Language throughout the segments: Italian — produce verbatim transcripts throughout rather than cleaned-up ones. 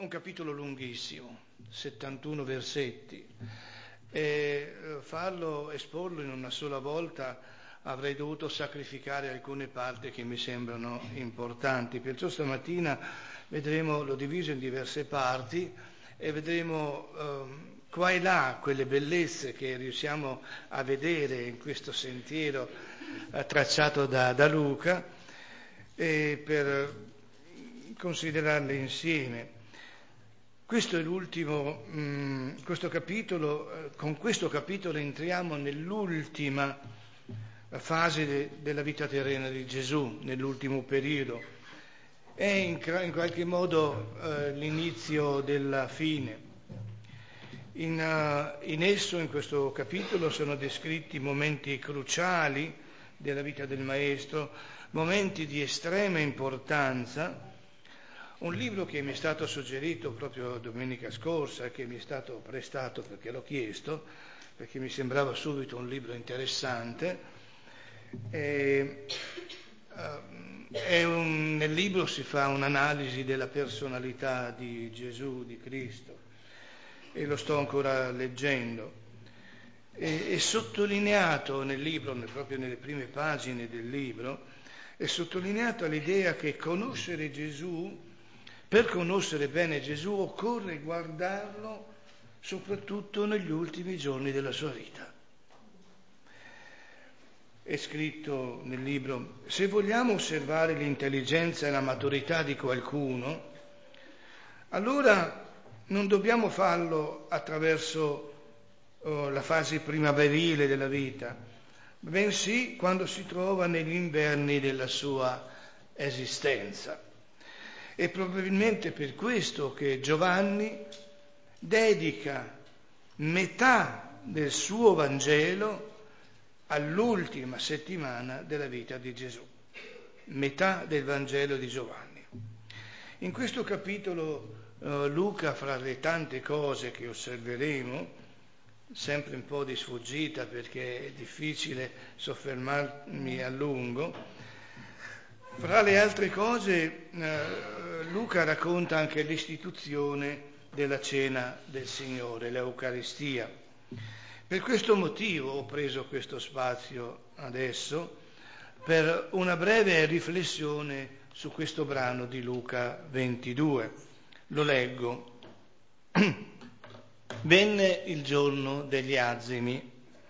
un capitolo lunghissimo, settantuno versetti, e farlo, esporlo in una sola volta avrei dovuto sacrificare alcune parti che mi sembrano importanti. Perciò stamattina vedremo, l'ho diviso in diverse parti e vedremo eh, qua e là quelle bellezze che riusciamo a vedere in questo sentiero eh, tracciato da, da Luca, e per considerarle insieme. Questo è l'ultimo, mh, questo capitolo, eh, con questo capitolo entriamo nell'ultima fase de, della vita terrena di Gesù, nell'ultimo periodo. È in, in qualche modo eh, l'inizio della fine. In, uh, in esso, in questo capitolo, sono descritti momenti cruciali della vita del Maestro, momenti di estrema importanza. Un libro che mi è stato suggerito proprio domenica scorsa, che mi è stato prestato perché l'ho chiesto, perché mi sembrava subito un libro interessante, e, uh, è un, nel libro si fa un'analisi della personalità di Gesù, di Cristo, e lo sto ancora leggendo. E, è sottolineato nel libro, proprio nelle prime pagine del libro, è sottolineata l'idea che conoscere Gesù, per conoscere bene Gesù, occorre guardarlo soprattutto negli ultimi giorni della sua vita. È scritto nel libro: se vogliamo osservare l'intelligenza e la maturità di qualcuno, allora non dobbiamo farlo attraverso oh, la fase primaverile della vita, bensì quando si trova negli inverni della sua esistenza. È probabilmente per questo che Giovanni dedica metà del suo Vangelo all'ultima settimana della vita di Gesù, metà del Vangelo di Giovanni. In questo capitolo eh, Luca, fra le tante cose che osserveremo, sempre un po' di sfuggita perché è difficile soffermarmi a lungo, fra le altre cose eh, Luca racconta anche l'istituzione della cena del Signore, l'Eucaristia. Per questo motivo ho preso questo spazio adesso per una breve riflessione su questo brano di Luca ventidue. Lo leggo. Venne il giorno degli azimi,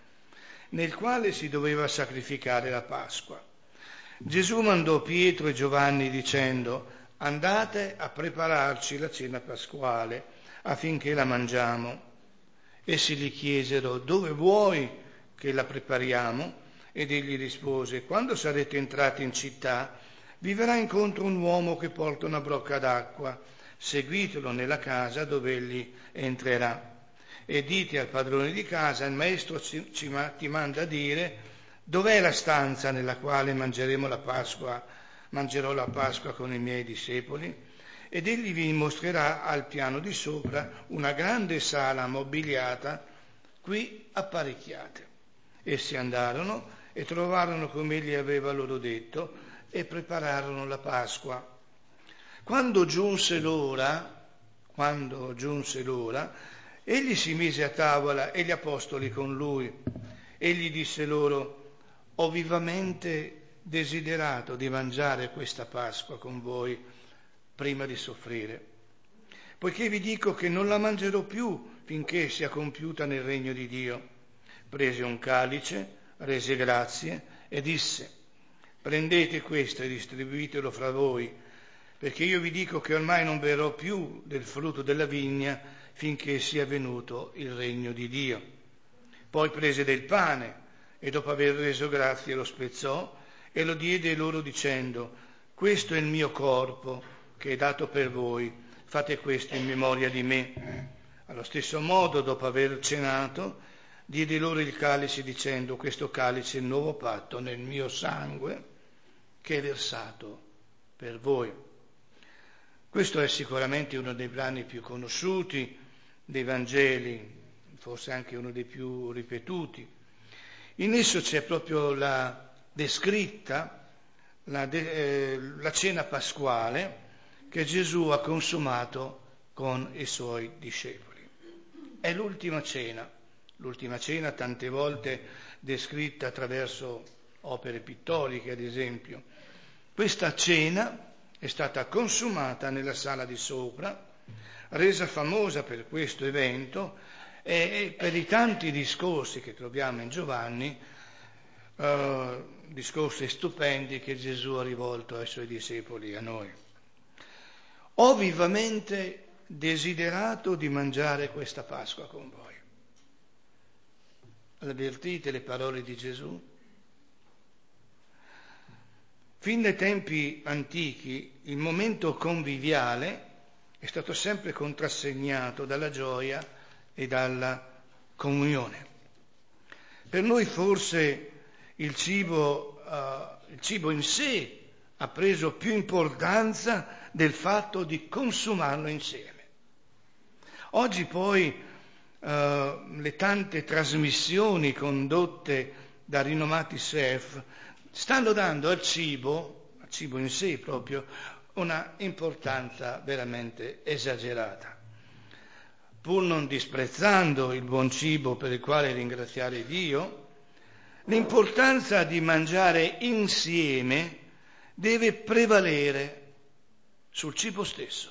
nel quale si doveva sacrificare la Pasqua. Gesù mandò Pietro e Giovanni dicendo: andate a prepararci la cena pasquale affinché la mangiamo. Essi gli chiesero: dove vuoi che la prepariamo? Ed egli rispose: quando sarete entrati in città vi verrà incontro un uomo che porta una brocca d'acqua, seguitelo nella casa dove egli entrerà. E dite al padrone di casa: il maestro ci, ci, ti manda a dire dov'è la stanza nella quale mangeremo la Pasqua, mangerò la Pasqua con i miei discepoli? Ed egli vi mostrerà al piano di sopra una grande sala mobiliata, qui apparecchiate. Essi andarono e trovarono come egli aveva loro detto e prepararono la Pasqua. Quando giunse l'ora, quando giunse l'ora, egli si mise a tavola e gli apostoli con lui. Egli disse loro: ho vivamente desiderato di mangiare questa Pasqua con voi prima di soffrire, poiché vi dico che non la mangerò più finché sia compiuta nel regno di Dio. Prese un calice, rese grazie e disse: prendete questo e distribuitelo fra voi, perché io vi dico che ormai non berrò più del frutto della vigna finché sia venuto il regno di Dio. Poi prese del pane e dopo aver reso grazie lo spezzò e lo diede loro dicendo: questo è il mio corpo che è dato per voi, fate questo in memoria di me. Allo stesso modo, dopo aver cenato, diede loro il calice dicendo: questo calice è il nuovo patto nel mio sangue che è versato per voi. Questo è sicuramente uno dei brani più conosciuti dei Vangeli, forse anche uno dei più ripetuti. In esso c'è proprio la descritta la, de, eh, la cena pasquale che Gesù ha consumato con i suoi discepoli. È l'ultima cena, l'ultima cena tante volte descritta attraverso opere pittoriche, ad esempio. Questa cena è stata consumata nella sala di sopra, resa famosa per questo evento e per i tanti discorsi che troviamo in Giovanni, eh, discorsi stupendi che Gesù ha rivolto ai suoi discepoli e a noi. Ho vivamente desiderato di mangiare questa Pasqua con voi. Avvertite le parole di Gesù? Fin dai tempi antichi il momento conviviale è stato sempre contrassegnato dalla gioia e dalla comunione. Per noi forse il cibo, uh, il cibo in sé ha preso più importanza del fatto di consumarlo insieme. Oggi poi uh, le tante trasmissioni condotte da rinomati chef stanno dando al cibo, al cibo in sé proprio, una importanza veramente esagerata. Pur non disprezzando il buon cibo per il quale ringraziare Dio, l'importanza di mangiare insieme deve prevalere sul cibo stesso.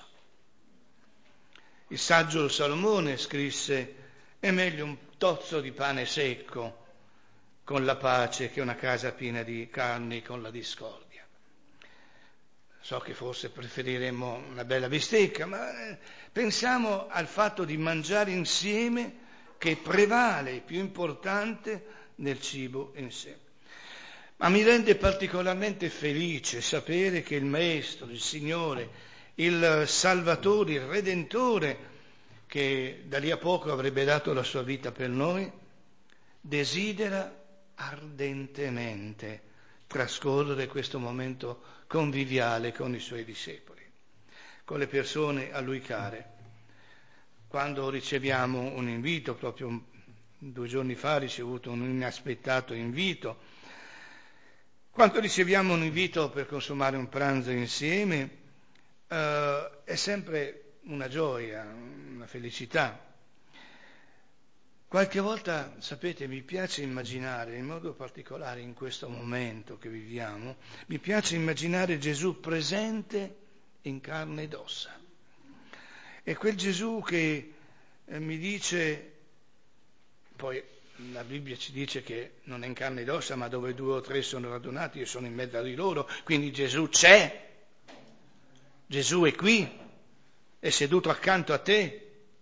Il saggio Salomone scrisse: è meglio un tozzo di pane secco con la pace che una casa piena di carni con la discordia. So che forse preferiremmo una bella bistecca, ma eh, pensiamo al fatto di mangiare insieme che prevale, più importante nel cibo in sé. Ma mi rende particolarmente felice sapere che il Maestro, il Signore, il Salvatore, il Redentore, che da lì a poco avrebbe dato la sua vita per noi, desidera ardentemente trascorrere questo momento conviviale con i suoi discepoli, con le persone a lui care. Quando riceviamo un invito, proprio due giorni fa ho ricevuto un inaspettato invito, quando riceviamo un invito per consumare un pranzo insieme, eh, è sempre una gioia, una felicità. Qualche volta, sapete, mi piace immaginare, in modo particolare in questo momento che viviamo, mi piace immaginare Gesù presente in carne ed ossa. È quel Gesù che eh, mi dice, poi la Bibbia ci dice che non è in carne ed ossa, ma dove due o tre sono radunati io sono in mezzo di loro, quindi Gesù c'è, Gesù è qui, è seduto accanto a te.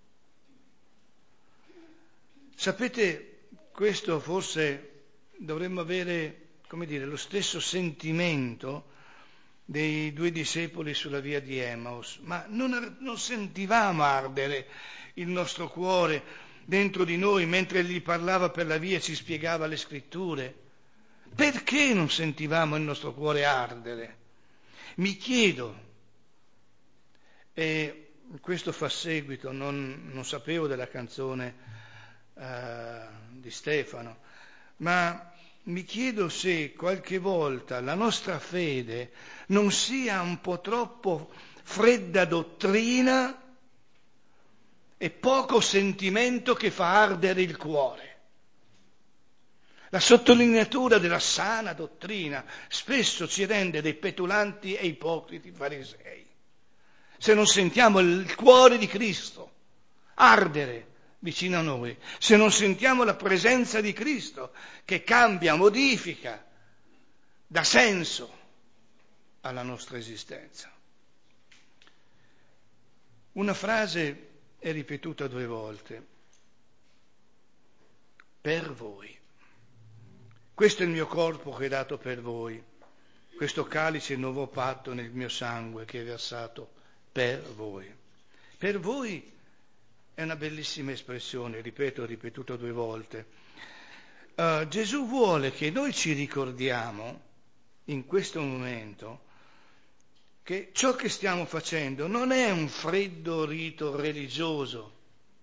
Sapete, questo forse dovremmo avere, come dire, lo stesso sentimento dei due discepoli sulla via di Emmaus, ma non, non sentivamo ardere il nostro cuore dentro di noi mentre gli parlava per la via e ci spiegava le scritture. Perché non sentivamo il nostro cuore ardere? Mi chiedo, e questo fa seguito, non, non sapevo della canzone Uh, di Stefano, ma mi chiedo se qualche volta la nostra fede non sia un po' troppo fredda dottrina e poco sentimento che fa ardere il cuore. La sottolineatura della sana dottrina spesso ci rende dei petulanti e ipocriti farisei. Se non sentiamo il cuore di Cristo ardere vicino a noi, se non sentiamo la presenza di Cristo che cambia, modifica, dà senso alla nostra esistenza. Una frase è ripetuta due volte: per voi. Questo è il mio corpo che è dato per voi, questo calice è il nuovo patto nel mio sangue che è versato per voi. Per voi è una bellissima espressione, ripeto, ripetuto due volte. Uh, Gesù vuole che noi ci ricordiamo in questo momento che ciò che stiamo facendo non è un freddo rito religioso,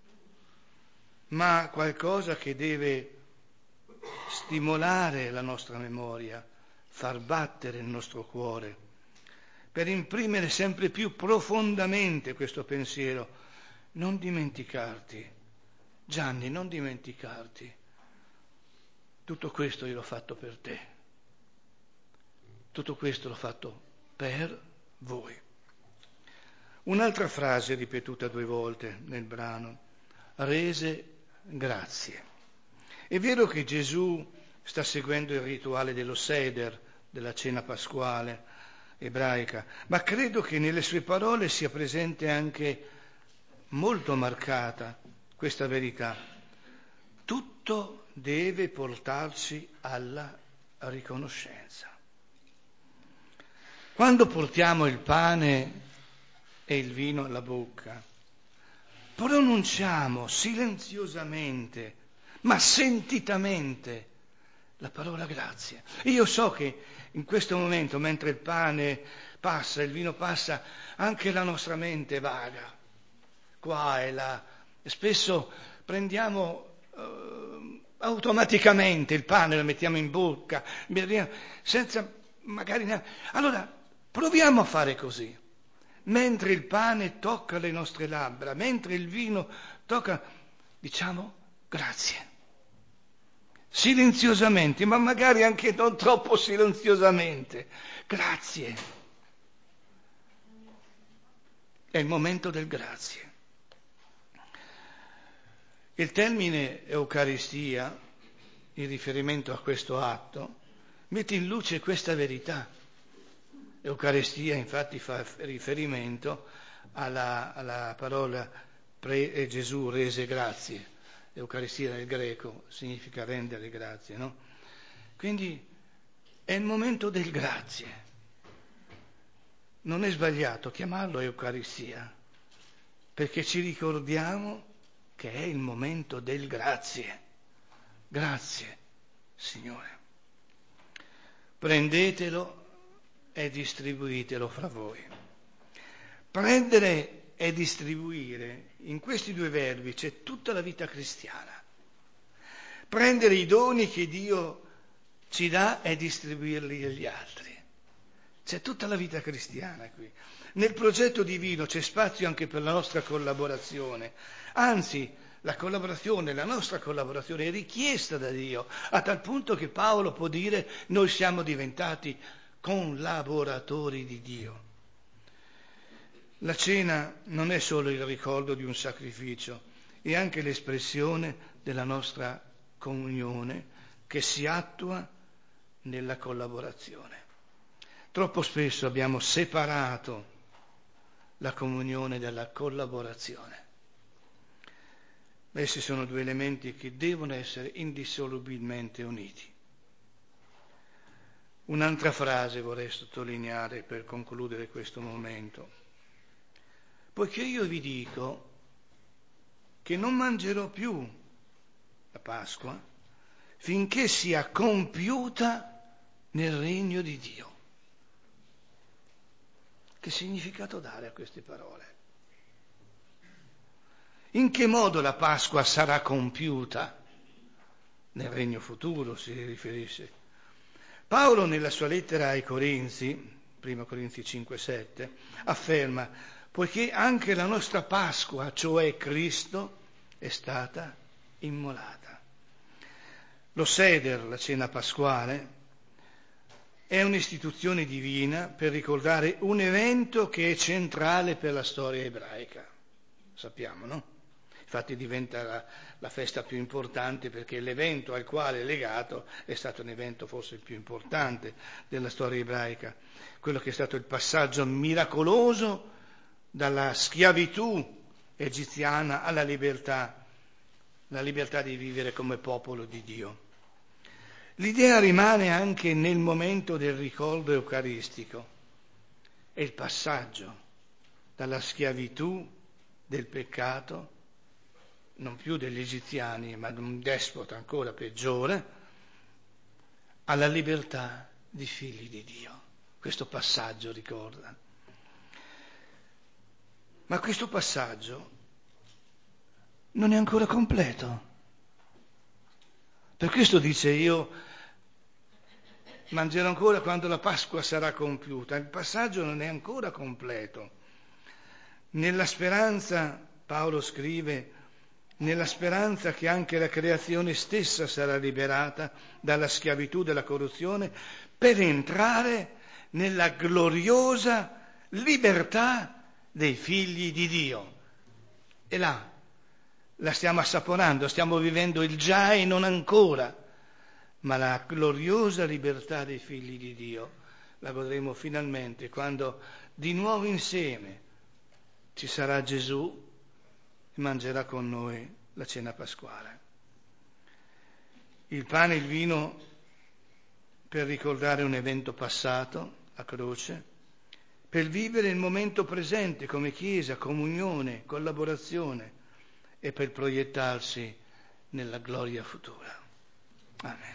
ma qualcosa che deve stimolare la nostra memoria, far battere il nostro cuore, per imprimere sempre più profondamente questo pensiero. non dimenticarti, Gianni, non dimenticarti, tutto questo io l'ho fatto per te, tutto questo l'ho fatto per voi. Un'altra frase ripetuta due volte nel brano, rese grazie. È vero che Gesù sta seguendo il rituale dello Seder, della cena pasquale ebraica, ma credo che nelle sue parole sia presente anche molto marcata questa verità. Tutto deve portarci alla riconoscenza. Quando portiamo il pane e il vino alla bocca, pronunciamo silenziosamente, ma sentitamente, la parola grazie. Io so che in questo momento, mentre il pane passa, il vino passa, anche la nostra mente vaga, qua e là. E spesso prendiamo eh, automaticamente il pane, lo mettiamo in bocca, senza magari neanche... Allora, proviamo a fare così. Mentre il pane tocca le nostre labbra, mentre il vino tocca, diciamo grazie. Silenziosamente, ma magari anche non troppo silenziosamente. Grazie. È il momento del grazie. Il termine Eucaristia, in riferimento a questo atto, mette in luce questa verità. Eucaristia infatti fa riferimento alla, alla parola pre, Gesù rese grazie. Eucaristia nel greco significa rendere grazie, no? Quindi è il momento del grazie. Non è sbagliato chiamarlo Eucaristia, perché ci ricordiamo che è il momento del grazie. Grazie, Signore. Prendetelo e distribuitelo fra voi. Prendere e distribuire, in questi due verbi c'è tutta la vita cristiana. Prendere i doni che Dio ci dà e distribuirli agli altri. C'è tutta la vita cristiana qui. Nel progetto divino c'è spazio anche per la nostra collaborazione. Anzi, la collaborazione, la nostra collaborazione è richiesta da Dio, a tal punto che Paolo può dire noi siamo diventati collaboratori di Dio. La cena non è solo il ricordo di un sacrificio, è anche l'espressione della nostra comunione che si attua nella collaborazione. Troppo spesso abbiamo separato la comunione dalla collaborazione. Essi sono due elementi che devono essere indissolubilmente uniti. Un'altra frase vorrei sottolineare per concludere questo momento. Poiché io vi dico che non mangerò più la Pasqua finché sia compiuta nel regno di Dio. Che significato dare a queste parole? In che modo la Pasqua sarà compiuta? Nel regno futuro si riferisce. Paolo nella sua lettera ai Corinzi, prima Corinzi cinque sette, afferma: poiché anche la nostra Pasqua, cioè Cristo, è stata immolata. Lo Seder, la cena pasquale, è un'istituzione divina per ricordare un evento che è centrale per la storia ebraica. Sappiamo, no? Infatti diventa la, la festa più importante perché l'evento al quale è legato è stato un evento forse il più importante della storia ebraica, quello che è stato il passaggio miracoloso dalla schiavitù egiziana alla libertà, la libertà di vivere come popolo di Dio. L'idea rimane anche nel momento del ricordo eucaristico, è il passaggio dalla schiavitù del peccato, non più degli egiziani, ma di un despota ancora peggiore, alla libertà di figli di Dio. Questo passaggio ricorda. Ma questo passaggio non è ancora completo. Per questo dice io mangerò ancora quando la Pasqua sarà compiuta. Il passaggio non è ancora completo. Nella speranza Paolo scrive: nella speranza che anche la creazione stessa sarà liberata dalla schiavitù della corruzione per entrare nella gloriosa libertà dei figli di Dio. E là la stiamo assaporando, stiamo vivendo il già e non ancora, ma la gloriosa libertà dei figli di Dio la godremo finalmente quando di nuovo insieme ci sarà Gesù e mangerà con noi la cena pasquale. Il pane e il vino per ricordare un evento passato, la croce, per vivere il momento presente come Chiesa, comunione, collaborazione e per proiettarsi nella gloria futura. Amen.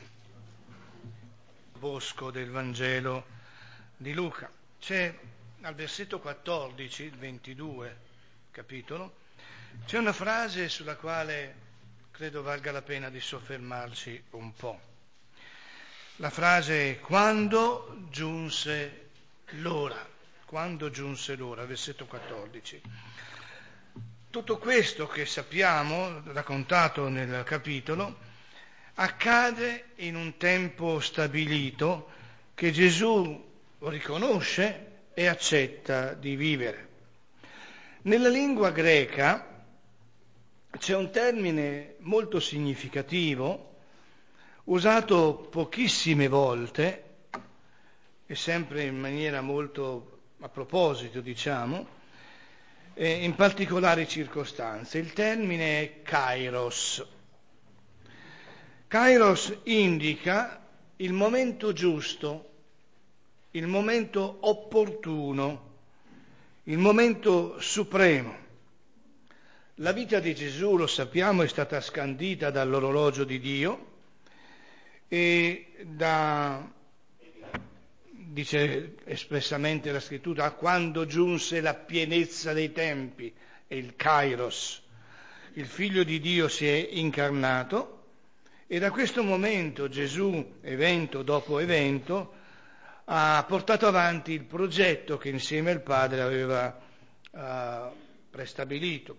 Bosco del Vangelo di Luca. C'è al versetto quattordici, il ventidue capitolo, c'è una frase sulla quale credo valga la pena di soffermarci un po'. La frase è: quando giunse l'ora, quando giunse l'ora, versetto quattordici. Tutto questo che sappiamo, raccontato nel capitolo, accade in un tempo stabilito che Gesù riconosce e accetta di vivere. Nella lingua greca c'è un termine molto significativo, usato pochissime volte, e sempre in maniera molto a proposito, diciamo, eh, in particolari circostanze. Il termine è kairos. Kairos indica il momento giusto, il momento opportuno, il momento supremo. La vita di Gesù, lo sappiamo, è stata scandita dall'orologio di Dio e da, dice espressamente la Scrittura, quando giunse la pienezza dei tempi, è il Kairos. Il Figlio di Dio si è incarnato e da questo momento Gesù, evento dopo evento, ha portato avanti il progetto che insieme al Padre aveva uh, prestabilito,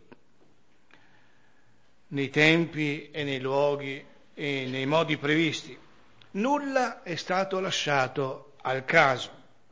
nei tempi e nei luoghi e nei modi previsti. Nulla è stato lasciato al caso.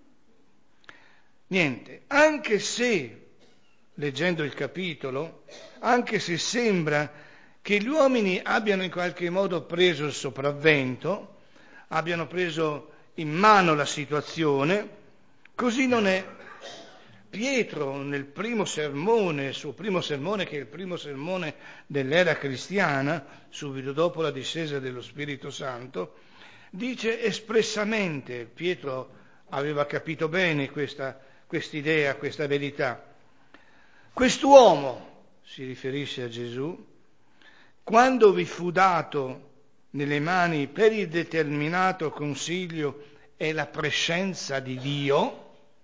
Niente, anche se, leggendo il capitolo, anche se sembra che gli uomini abbiano in qualche modo preso il sopravvento, abbiano preso in mano la situazione, così non è. Pietro nel primo sermone, il suo primo sermone, che è il primo sermone dell'era cristiana, subito dopo la discesa dello Spirito Santo, dice espressamente, Pietro aveva capito bene questa quest'idea, questa verità, quest'uomo, si riferisce a Gesù, quando vi fu dato nelle mani per il determinato consiglio e la prescenza di Dio,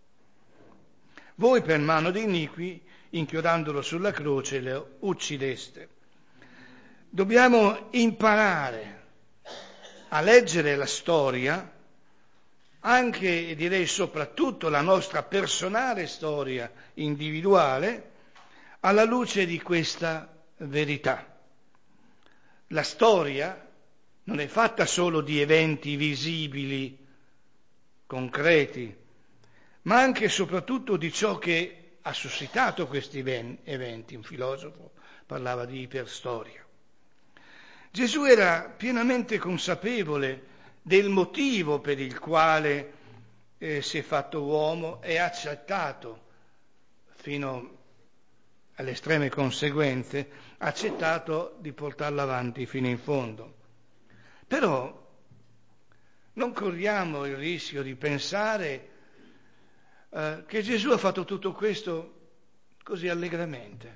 voi per mano di iniqui, inchiodandolo sulla croce, lo uccideste. Dobbiamo imparare a leggere la storia, anche e direi soprattutto la nostra personale storia individuale, alla luce di questa verità. La storia non è fatta solo di eventi visibili, concreti, ma anche e soprattutto di ciò che ha suscitato questi eventi. Un filosofo parlava di iperstoria. Gesù era pienamente consapevole del motivo per il quale eh, si è fatto uomo e ha accettato, fino alle estreme conseguenze, ha accettato di portarlo avanti fino in fondo. Però non corriamo il rischio di pensare eh, che Gesù ha fatto tutto questo così allegramente.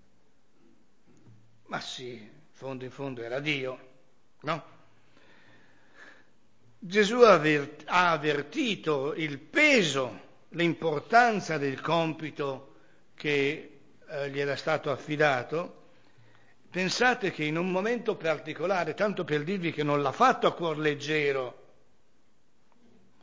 Ma sì, in fondo in fondo era Dio, no? Gesù ha avvertito il peso, l'importanza del compito che eh, gli era stato affidato. Pensate che in un momento particolare, tanto per dirvi che non l'ha fatto a cuor leggero,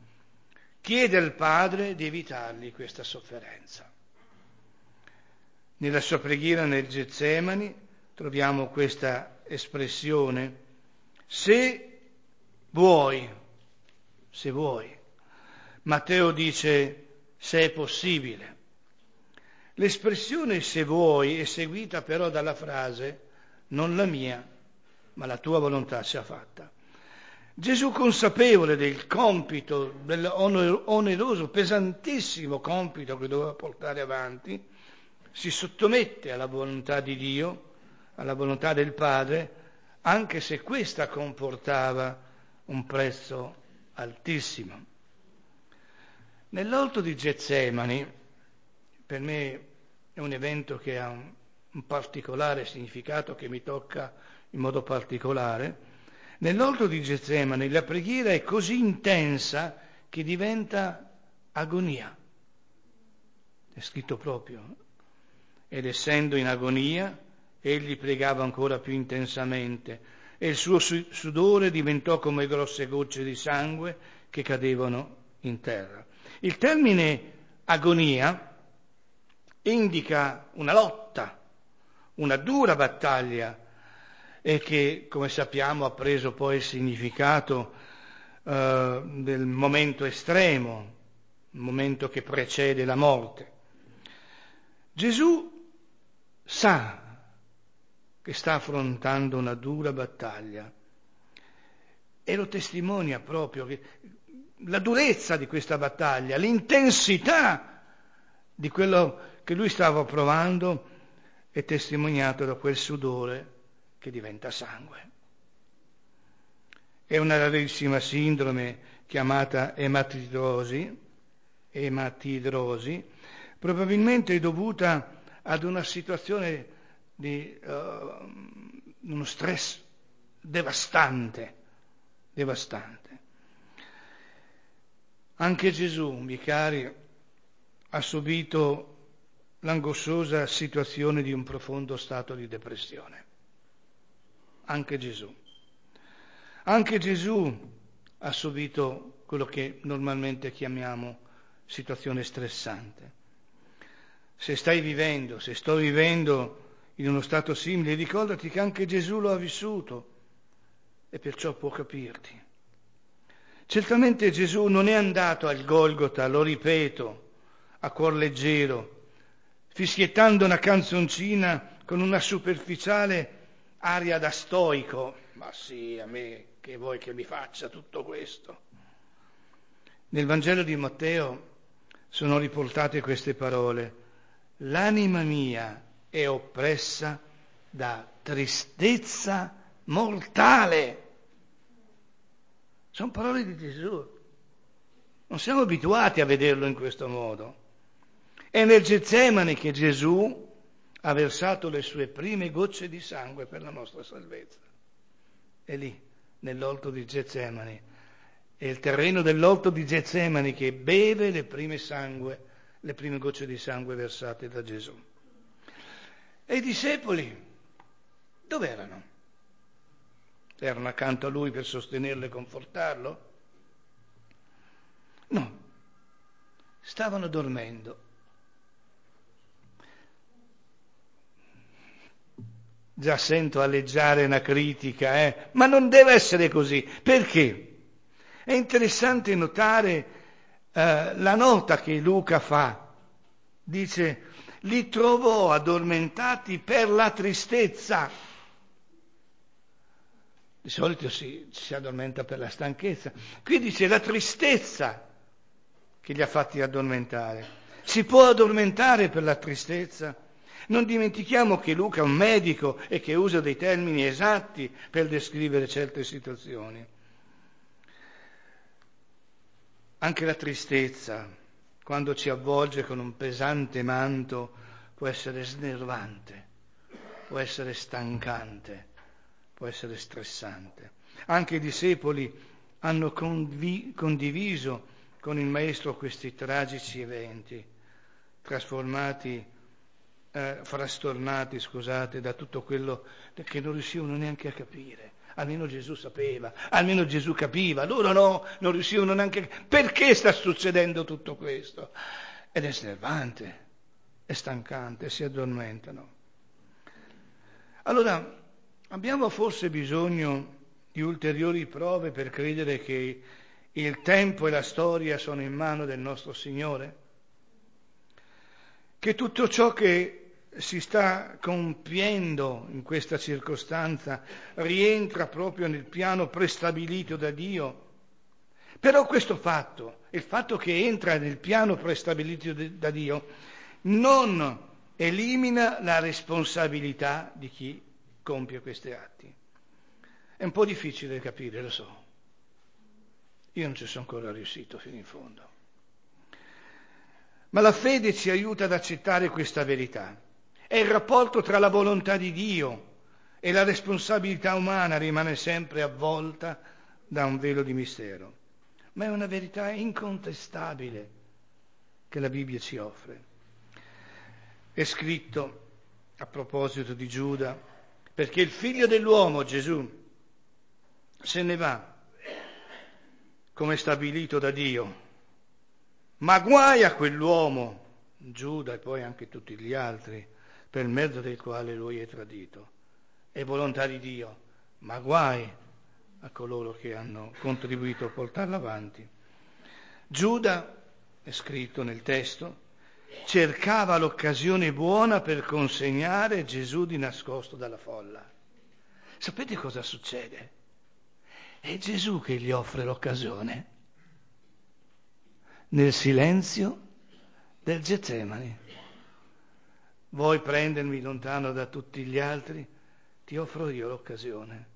chiede al Padre di evitargli questa sofferenza. Nella sua preghiera nel Getsemani troviamo questa espressione: se vuoi, se vuoi. Matteo dice se è possibile. L'espressione se vuoi è seguita però dalla frase non la mia, ma la tua volontà sia fatta. Gesù, consapevole del compito, dell'oneroso, pesantissimo compito che doveva portare avanti, si sottomette alla volontà di Dio, alla volontà del Padre, anche se questa comportava un prezzo altissimo. Nell'orto di Getsemani, per me è un evento che ha un, un particolare significato, che mi tocca in modo particolare. Nell'orto di Getsemani la preghiera è così intensa che diventa agonia. È scritto proprio. Ed essendo in agonia, egli pregava ancora più intensamente e il suo sudore diventò come grosse gocce di sangue che cadevano in terra. Il termine agonia indica una lotta, una dura battaglia, e che, come sappiamo, ha preso poi il significato eh, del momento estremo, il momento che precede la morte. Gesù sa che sta affrontando una dura battaglia e lo testimonia proprio, che la durezza di questa battaglia, l'intensità di quello che lui stava provando è testimoniato da quel sudore che diventa sangue. È una rarissima sindrome chiamata ematidrosi, ematidrosi, probabilmente dovuta ad una situazione di uh, uno stress devastante, devastante. Anche Gesù, miei cari, ha subito l'angosciosa situazione di un profondo stato di depressione. Anche Gesù. Anche Gesù ha subito quello che normalmente chiamiamo situazione stressante. Se stai vivendo, se sto vivendo in uno stato simile, ricordati che anche Gesù lo ha vissuto e perciò può capirti. Certamente Gesù non è andato al Golgota, lo ripeto, a cuor leggero, fischiettando una canzoncina con una superficiale aria da stoico. Ma sì, a me che vuoi che mi faccia tutto questo? Nel Vangelo di Matteo sono riportate queste parole: l'anima mia è oppressa da tristezza mortale. Sono parole di Gesù. Non siamo abituati a vederlo in questo modo. È nel Getsemani che Gesù ha versato le sue prime gocce di sangue per la nostra salvezza. È lì, nell'orto di Getsemani. È il terreno dell'orto di Getsemani che beve le prime sangue, le prime gocce di sangue versate da Gesù. E i discepoli dove erano? Erano accanto a lui per sostenerlo e confortarlo? No, stavano dormendo. Già sento alleggiare una critica, eh? Ma non deve essere così. Perché? È interessante notare eh, la nota che Luca fa. Dice, li trovò addormentati per la tristezza. Di solito si, si addormenta per la stanchezza. Qui dice la tristezza che li ha fatti addormentare. Si può addormentare per la tristezza? Non dimentichiamo che Luca è un medico e che usa dei termini esatti per descrivere certe situazioni. Anche la tristezza, quando ci avvolge con un pesante manto, può essere snervante, può essere stancante, può essere stressante. Anche i discepoli hanno condiv- condiviso con il Maestro questi tragici eventi, trasformati Eh, frastornati, scusate, da tutto quello che non riuscivano neanche a capire. Almeno Gesù sapeva, almeno Gesù capiva, loro no, non riuscivano neanche a capire perché sta succedendo tutto questo. Ed è snervante, è stancante, si addormentano. Allora, abbiamo forse bisogno di ulteriori prove per credere che il tempo e la storia sono in mano del nostro Signore? Che tutto ciò che si sta compiendo in questa circostanza rientra proprio nel piano prestabilito da Dio? Però questo fatto, il fatto che entra nel piano prestabilito da Dio, non elimina la responsabilità di chi compie questi atti. È un po' difficile da capire, lo so. Io non ci sono ancora riuscito fino in fondo. Ma la fede ci aiuta ad accettare questa verità. È il rapporto tra la volontà di Dio e la responsabilità umana rimane sempre avvolta da un velo di mistero. Ma è una verità incontestabile che la Bibbia ci offre. È scritto, a proposito di Giuda, perché il figlio dell'uomo, Gesù, se ne va, come stabilito da Dio, ma guai a quell'uomo, Giuda e poi anche tutti gli altri, per mezzo del quale lui è tradito. È volontà di Dio, ma guai a coloro che hanno contribuito a portarla avanti. Giuda, è scritto nel testo, cercava l'occasione buona per consegnare Gesù di nascosto dalla folla. Sapete cosa succede? È Gesù che gli offre l'occasione nel silenzio del Getsemani. Vuoi prendermi lontano da tutti gli altri? Ti offro io l'occasione.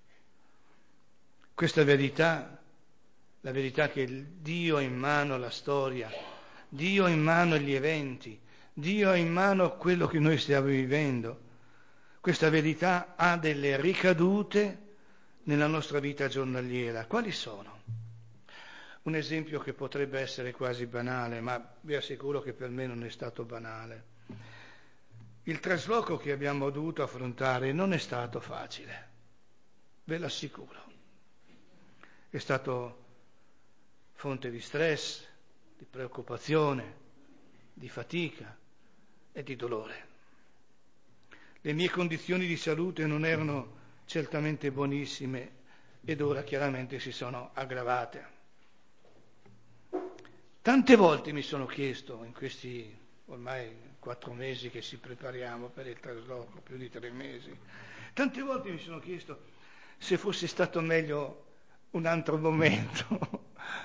Questa verità, la verità che Dio ha in mano la storia, Dio ha in mano gli eventi, Dio ha in mano quello che noi stiamo vivendo. Questa verità ha delle ricadute nella nostra vita giornaliera. Quali sono? Un esempio che potrebbe essere quasi banale, ma vi assicuro che per me non è stato banale. Il trasloco che abbiamo dovuto affrontare non è stato facile, ve l'assicuro. È stato fonte di stress, di preoccupazione, di fatica e di dolore. Le mie condizioni di salute non erano certamente buonissime ed ora chiaramente si sono aggravate. Tante volte mi sono chiesto, in questi ormai quattro mesi che ci prepariamo per il trasloco, più di tre mesi, tante volte mi sono chiesto se fosse stato meglio un altro momento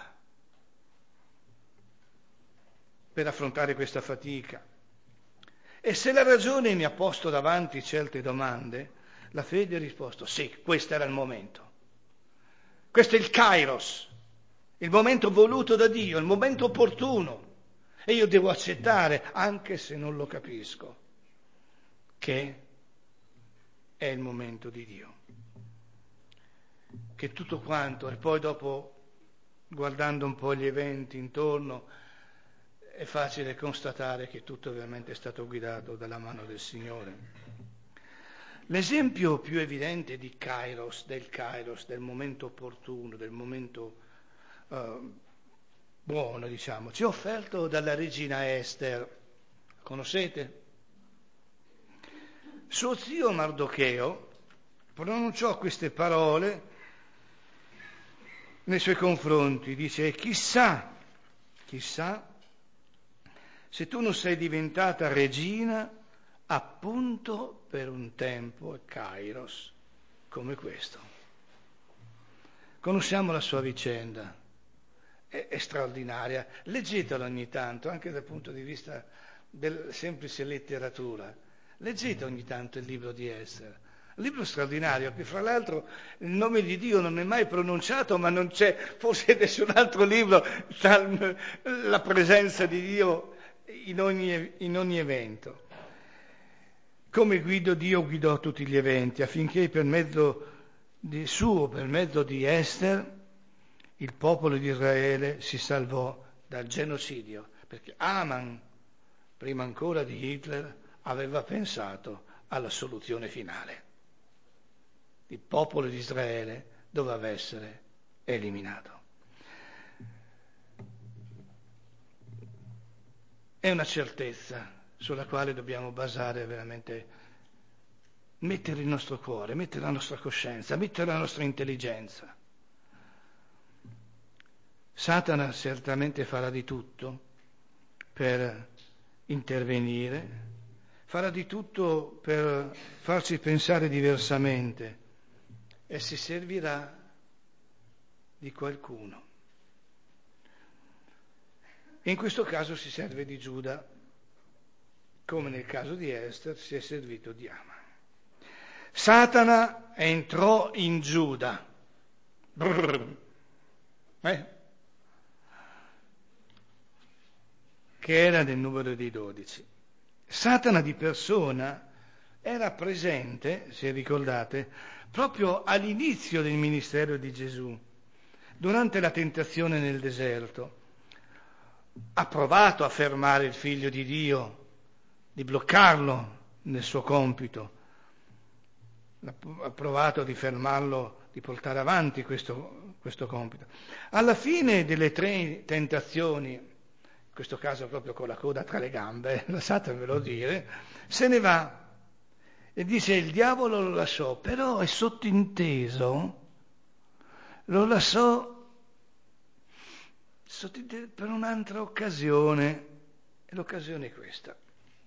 per affrontare questa fatica. E se la ragione mi ha posto davanti certe domande, la fede ha risposto sì, questo era il momento. Questo è il Kairos, il momento voluto da Dio, il momento opportuno. E io devo accettare, anche se non lo capisco, che è il momento di Dio. Che tutto quanto, e poi dopo, guardando un po' gli eventi intorno, è facile constatare che tutto ovviamente è stato guidato dalla mano del Signore. L'esempio più evidente di Kairos, del Kairos, del momento opportuno, del momento uh, buono, diciamo, ci è offerto dalla regina Ester. Conoscete? Suo zio Mardocheo pronunciò queste parole nei suoi confronti. Dice, chissà, chissà, se tu non sei diventata regina appunto per un tempo, Kairos, come questo. Conosciamo la sua vicenda. È, è straordinaria, leggetela ogni tanto, anche dal punto di vista della semplice letteratura. Leggete ogni tanto il libro di Ester, un libro straordinario, che fra l'altro il nome di Dio non è mai pronunciato, ma non c'è forse nessun altro libro tra la presenza di Dio in ogni, in ogni evento. Come guido Dio guidò tutti gli eventi, affinché per mezzo di suo, per mezzo di Ester, il popolo di Israele si salvò dal genocidio, perché Haman, prima ancora di Hitler, aveva pensato alla soluzione finale. Il popolo di Israele doveva essere eliminato. È una certezza sulla quale dobbiamo basare veramente, mettere il nostro cuore, mettere la nostra coscienza, mettere la nostra intelligenza. Satana certamente farà di tutto per intervenire, farà di tutto per farci pensare diversamente e si servirà di qualcuno. In questo caso si serve di Giuda, come nel caso di Ester si è servito di Aman. Satana entrò in Giuda. Brrr. Eh? Che era del numero dei dodici. Satana di persona era presente, se ricordate, proprio all'inizio del ministero di Gesù, durante la tentazione nel deserto. Ha provato a fermare il Figlio di Dio, di bloccarlo nel suo compito, ha provato di fermarlo, di portare avanti questo, questo compito. Alla fine delle tre tentazioni, in questo caso proprio con la coda tra le gambe, lasciatemelo dire, se ne va e dice il diavolo lo lasciò, però è sottinteso, lo lasciò sottinteso per un'altra occasione, e l'occasione è questa.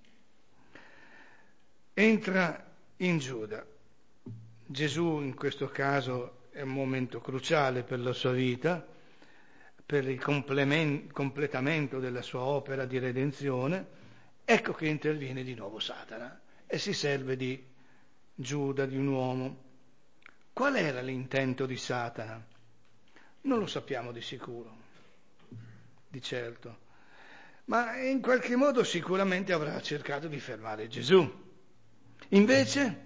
Entra in Giuda. Gesù in questo caso è un momento cruciale per la sua vita, per il completamento della sua opera di redenzione. Ecco che interviene di nuovo Satana e si serve di Giuda, di un uomo. Qual era l'intento di Satana? Non lo sappiamo di sicuro, di certo, ma in qualche modo sicuramente avrà cercato di fermare Gesù. Invece,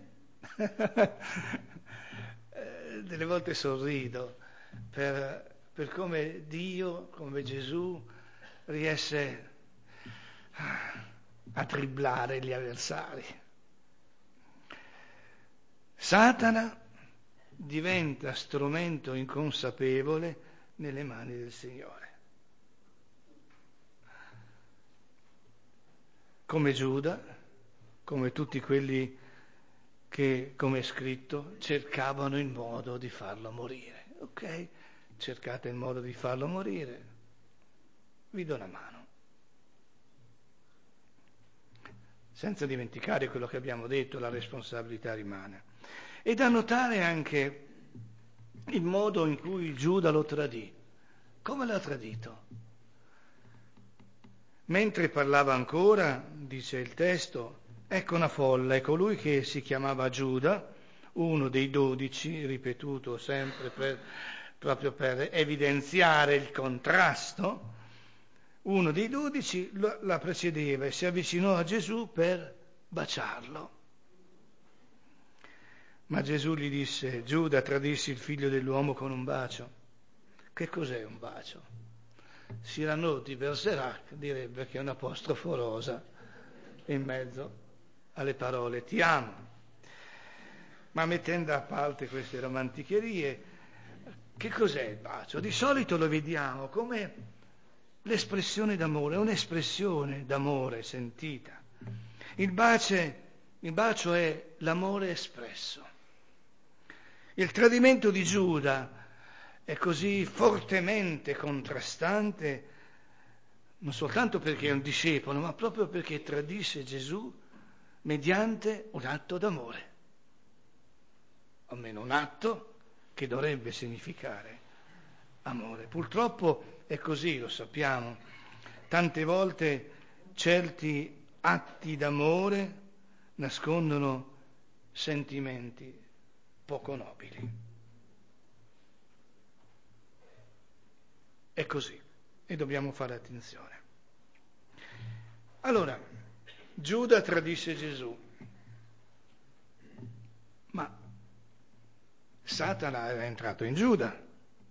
delle volte sorrido per, per come Dio, come Gesù riesce a dribblare gli avversari. Satana diventa strumento inconsapevole nelle mani del Signore. Come Giuda, come tutti quelli che, come è scritto, cercavano il modo di farlo morire. Ok? Cercate il modo di farlo morire, vi do una mano. Senza dimenticare quello che abbiamo detto, la responsabilità rimane. E da notare anche il modo in cui Giuda lo tradì. Come l'ha tradito? Mentre parlava ancora, dice il testo, ecco una folla, e colui che si chiamava Giuda, uno dei dodici, ripetuto sempre per, proprio per evidenziare il contrasto, uno dei dodici la precedeva e si avvicinò a Gesù per baciarlo. Ma Gesù gli disse, Giuda, tradissi il figlio dell'uomo con un bacio. Che cos'è un bacio? Cyrano di Bergerac direbbe che è un apostrofo rosa in mezzo alle parole ti amo. Ma mettendo a parte queste romanticherie, che cos'è il bacio? Di solito lo vediamo come l'espressione d'amore, un'espressione d'amore sentita. Il bacio, il bacio è l'amore espresso. Il tradimento di Giuda è così fortemente contrastante, non soltanto perché è un discepolo, ma proprio perché tradisce Gesù mediante un atto d'amore, almeno un atto che dovrebbe significare amore. Purtroppo è così, lo sappiamo. Tante volte certi atti d'amore nascondono sentimenti poco nobili. È così e dobbiamo fare attenzione. Allora, Giuda tradisce Gesù, ma Satana era entrato in Giuda.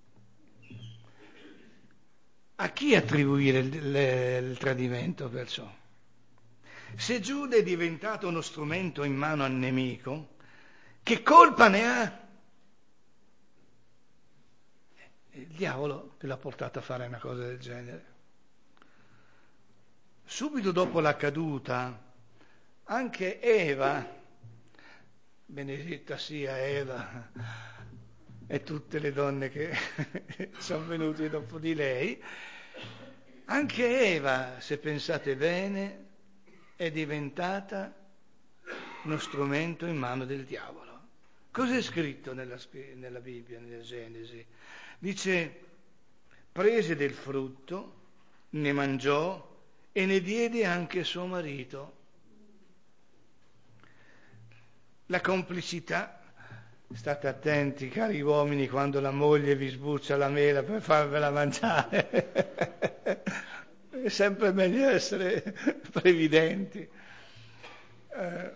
A chi attribuire il, il, il tradimento perciò? Se Giuda è diventato uno strumento in mano al nemico, che colpa ne ha? Il diavolo che l'ha portato a fare una cosa del genere. subito dopo la caduta, anche Eva, benedetta sia Eva e tutte le donne che sono venute dopo di lei, anche Eva, se pensate bene, è diventata uno strumento in mano del diavolo. Cosa è scritto nella, nella Bibbia, nella Genesi? Dice, prese del frutto, ne mangiò e ne diede anche suo marito. La complicità, state attenti cari uomini quando la moglie vi sbuccia la mela per farvela mangiare, è sempre meglio essere previdenti. Eh,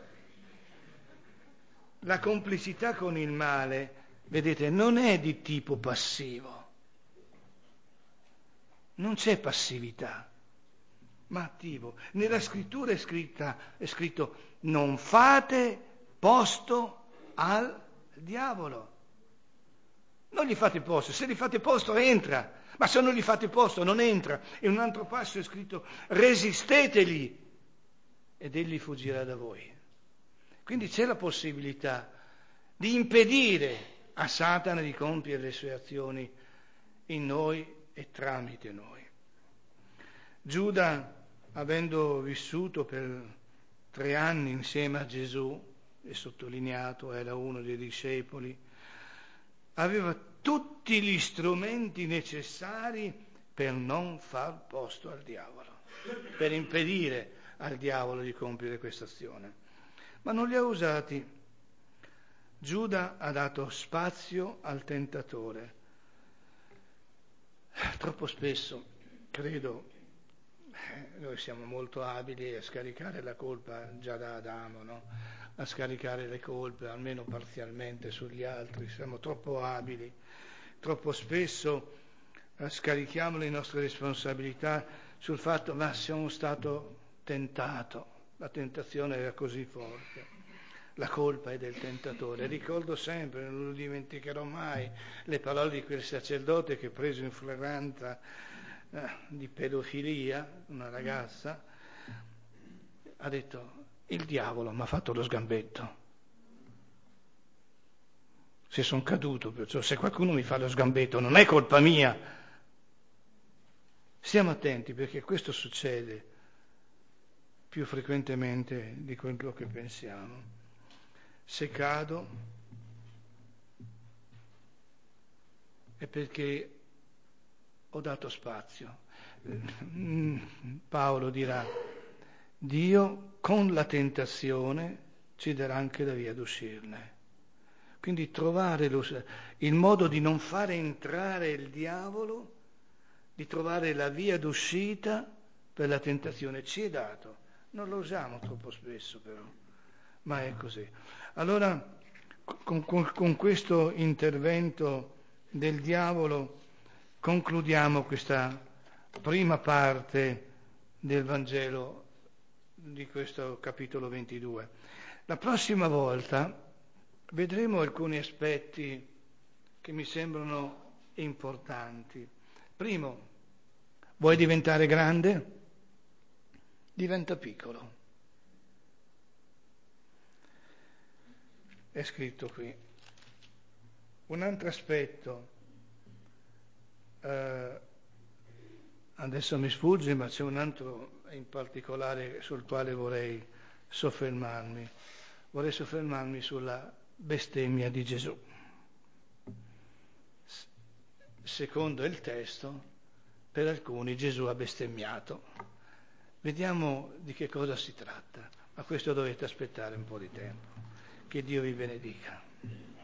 la complicità con il male, vedete, non è di tipo passivo, non c'è passività, ma attivo. Nella scrittura è, scritta, è scritto non fate posto al diavolo. Non gli fate posto, se gli fate posto entra, ma se non gli fate posto non entra. In un altro passo è scritto resistetegli ed egli fuggirà da voi. Quindi c'è la possibilità di impedire a Satana di compiere le sue azioni in noi e tramite noi. Giuda, avendo vissuto per tre anni insieme a Gesù, è sottolineato, era uno dei discepoli, aveva tutti gli strumenti necessari per non far posto al diavolo, per impedire al diavolo di compiere questa azione. Ma non li ha usati. Giuda ha dato spazio al tentatore. Troppo spesso, credo, noi siamo molto abili a scaricare la colpa già da Adamo, no? A scaricare le colpe almeno parzialmente sugli altri, siamo troppo abili, troppo spesso eh, scarichiamo le nostre responsabilità sul fatto ma sono stato tentato, la tentazione era così forte, la colpa è del tentatore. Ricordo sempre, non lo dimenticherò mai, le parole di quel sacerdote che preso in flagranza eh, di pedofilia una ragazza, ha detto il diavolo mi ha fatto lo sgambetto, se sono caduto, perciò se qualcuno mi fa lo sgambetto non è colpa mia. Stiamo attenti perché questo succede più frequentemente di quello che pensiamo. Se cado è perché ho dato spazio. Paolo dirà, Dio con la tentazione ci darà anche la via d'uscirne. Quindi trovare lo, il modo di non fare entrare il diavolo, di trovare la via d'uscita per la tentazione, ci è dato. Non lo usiamo troppo spesso però, ma è così. Allora, con, con, con questo intervento del diavolo concludiamo questa prima parte del Vangelo di questo capitolo ventidue. La prossima volta vedremo alcuni aspetti che mi sembrano importanti. Primo, vuoi diventare grande? Diventa piccolo. È scritto qui. Un altro aspetto, eh, adesso mi sfugge, ma c'è un altro in particolare sul quale vorrei soffermarmi. Vorrei soffermarmi sulla bestemmia di Gesù. Secondo il testo, per alcuni Gesù ha bestemmiato. Vediamo di che cosa si tratta, ma questo dovete aspettare un po' di tempo. Che Dio vi benedica.